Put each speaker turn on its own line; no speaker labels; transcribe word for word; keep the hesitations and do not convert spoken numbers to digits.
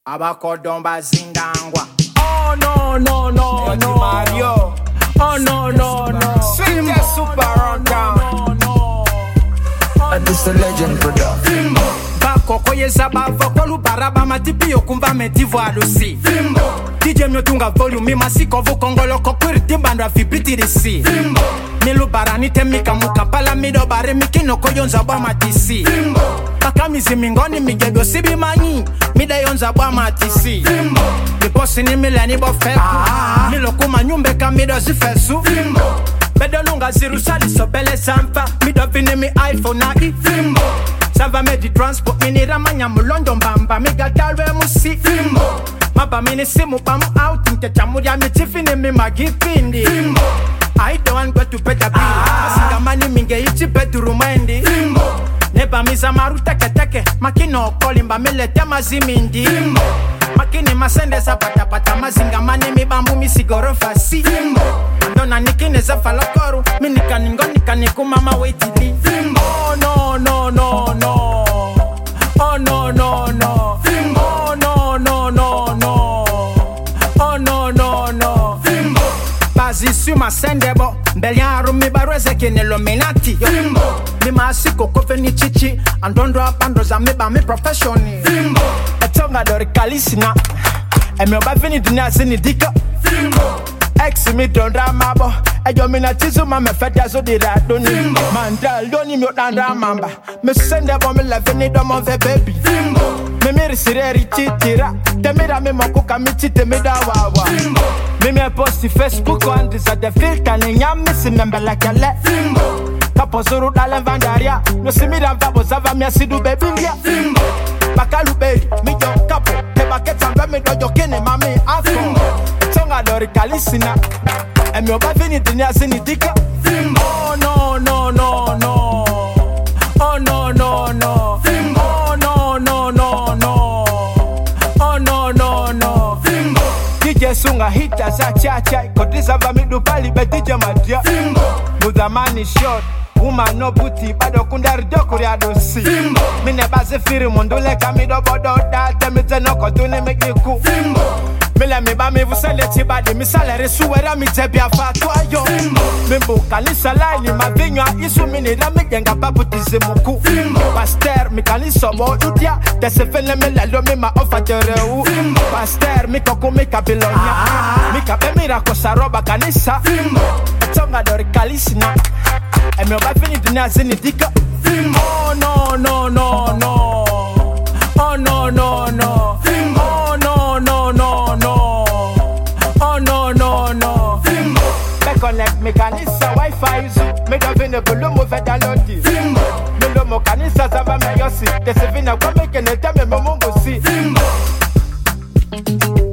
Abakodomba zingangwa. Oh no no no hey, no Mario. Oh no no no.
Sweet super rundown.
No no.
And this a legend production.
Bako koye zabava kolu baraba matipi yokumva metivo alusi. D J myotunga volume masiko vukongolo kokwiri timbandwa fibiti risi. Milu barani temika mukapala mido bare mikino koyonza bwa matisi. Pakamizi mingoni migedo sibi manyi mida yonza bwa matisi. Biposi ni milani bo feku Milo kuma nyumbe kamido zifesu Bedo lunga ziru sali sobele sampa Mido vini mi iPhone na i Sava medi transport mini ramanya mulondo mbamba Miga talwe musi Maba mini simu pamu out Nke chamuri ya mitifini mi magipindi I don't want go to better be Masinga mani minge iti betu rumendi Neba miza maru teke teke Makino kolimba milete mazimindi Makini masende za pata pata mazinga mani mi bambu mi sigoro fasi Andona nikine za falakoru Minika ningoni kaniku mama waitili Oh no no no no Oh no no no Oh no no no no Oh no no no Bazi su masende bo Mbeliaru mi barweze kene lominati Mi masiko kofe ni chichi Andondo apando za miba mi professioni Etonga dori kalisina Emi oba vini dunia zini dika Ex mi dondra mabo Ejo mina tizu ma me fete zo di radoni Mandal doni mi otandra mamba Me sende bo mi levini do mon ve baby Me miri sireri titira Temira mi mokuka mi chite mi da wawa Me me posti Facebook on disa de filter Ni nyami si membele kele Kapo zuru dale vandaria No si mi ramva bozava mi asidu baby lia Bakalu baby mi jo kapo Te baketa mbe mi dojo kene mami afo Tonga dori kalisina Emi oba vini dunia zini dika Oh no no no no Oh no no no Oh no no no no Oh no no no D J sunga hita za cha cha Kodisa va midu pali be D J madia Mudamani short Woman no booty bado kundari doko ya dosi Mine bazi firi mundule kamido bodo da Temite no kotuni mekiku Mile mi ba mi vusele tibadi mi salere suwera mi tebi afatu ayo Mimbu kanisa laili ma vinywa isu mini da mi genga babu tizimuku Pasteur mi kanisa mo udia Dese fene mi lelo mi ma ofa jereu Pasteur mi koku mi kabilonya Mi kabe mi rakosa roba kanisa Etonga dori kalisina Emi oba vini dunia zini dika Oh no no no no Oh no no no Oh no no no no Oh no no no Me connect me kanisa wifi isu Me do vini bulu mu feda lodi Me lo mo kanisa zava me yosi Desi vina kwa me kene teme mo mungu si